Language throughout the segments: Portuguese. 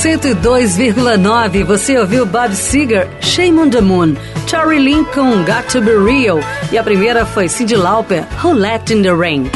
102,9. Você ouviu Bob Seger, Shame on the Moon, Tori Lincoln, Got to Be Real. E a primeira foi Cyndi Lauper, Who Let in the Rain.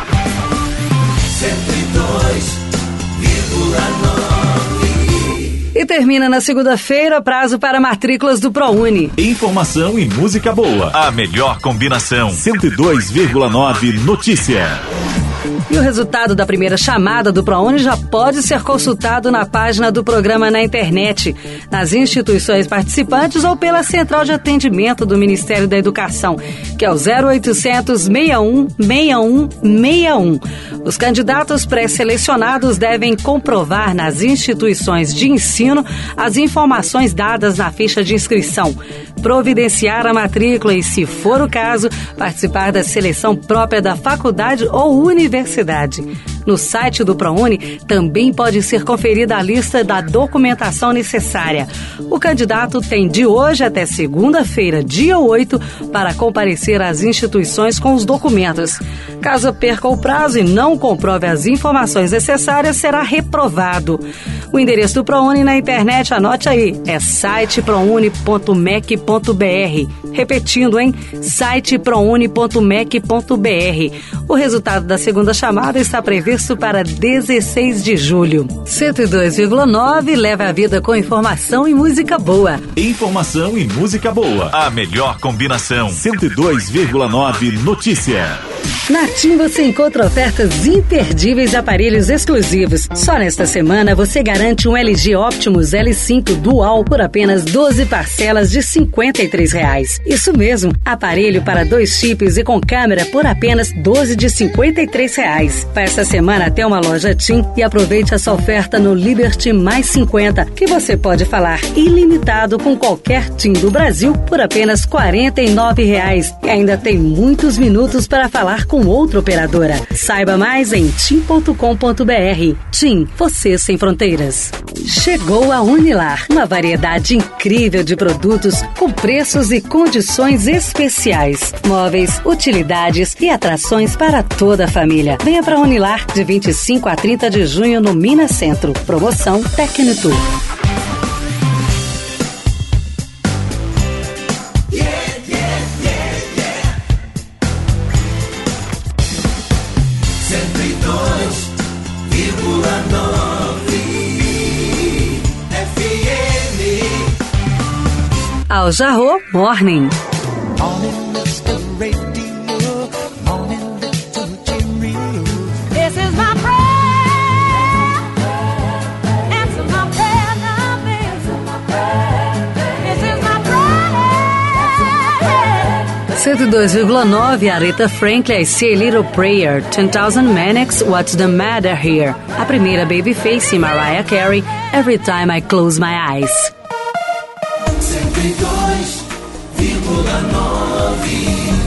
102,9. E termina na segunda-feira prazo para matrículas do ProUni. Informação e música boa. A melhor combinação. 102,9 Notícia. E o resultado da primeira chamada do ProUni já pode ser consultado na página do programa na internet, nas instituições participantes ou pela central de atendimento do Ministério da Educação, que é o 0800 61 61 61. Os candidatos pré-selecionados devem comprovar nas instituições de ensino as informações dadas na ficha de inscrição, providenciar a matrícula e, se for o caso, participar da seleção própria da faculdade ou universidade. No site do ProUni também pode ser conferida a lista da documentação necessária. O candidato tem de hoje até segunda-feira, dia 8, para comparecer às instituições com os documentos. Caso perca o prazo e não comprove as informações necessárias, será reprovado. O endereço do ProUni na internet, anote aí, é siteprouni.mec.br. Repetindo, hein? siteprouni.mec.br. O resultado da segunda chamada está previsto para 16 de julho. 102,9 leva a vida com informação e música boa. Informação e música boa. A melhor combinação. 102,9 Notícia. Na TIM você encontra ofertas imperdíveis de aparelhos exclusivos. Só nesta semana você garante um LG Optimus L5 Dual por apenas 12 parcelas de R$ 53. Isso mesmo, aparelho para 2 chips e com câmera por apenas 12 de R$ 53. Vá esta semana até uma loja TIM e aproveite essa oferta no Liberty Mais 50, que você pode falar ilimitado com qualquer TIM do Brasil por apenas R$ 49. E ainda tem muitos minutos para falar com outra operadora. Saiba mais em tim.com.br. TIM, você sem fronteiras. Chegou a Unilar, uma variedade incrível de produtos com preços e condições especiais. Móveis, utilidades e atrações para toda a família. Venha para Unilar de 25 a 30 de junho no Minas Centro. Promoção Tecnotour. Al Jarreau Morning. Cento e 2,9 Aretha Franklin, I See a Little Prayer, 10,000 Manics, What's the Matter Here? A primeira Babyface, Mariah Carey, Every Time I Close My Eyes. 102,9